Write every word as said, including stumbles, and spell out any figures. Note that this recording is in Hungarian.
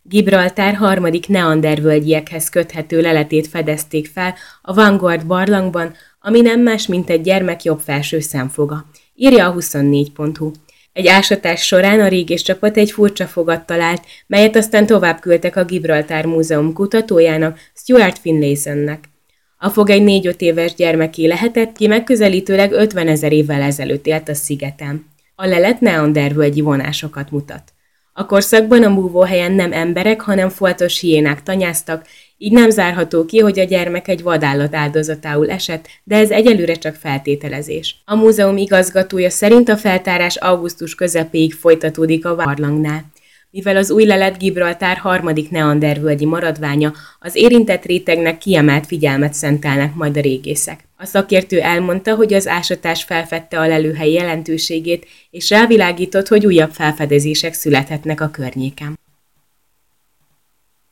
Gibraltár harmadik neandervölgyiekhez köthető leletét fedezték fel a Vanguard barlangban, ami nem más, mint egy gyermek jobb felső szemfoga, írja a huszonnégy pont hu. Egy ásatás során a régész csapat egy furcsa fogat talált, melyet aztán tovább küldtek a Gibraltár Múzeum kutatójának, Stuart Finlaysonnek. A fog egy négy-öt éves gyermeké lehetett, ki megközelítőleg ötvenezer évvel ezelőtt élt a szigeten. A lelet neandervölgyi vonásokat mutat. A korszakban a búvóhelyen nem emberek, hanem foltos hiénák tanyáztak, így nem zárható ki, hogy a gyermek egy vadállat áldozatául esett, de ez egyelőre csak feltételezés. A múzeum igazgatója szerint a feltárás augusztus közepéig folytatódik a barlangnál. Mivel az új lelet Gibraltár harmadik neandervölgyi maradványa, az érintett rétegnek kiemelt figyelmet szentelnek majd a régészek. A szakértő elmondta, hogy az ásatás felfedte a lelőhely jelentőségét, és rávilágított, hogy újabb felfedezések születhetnek a környéken.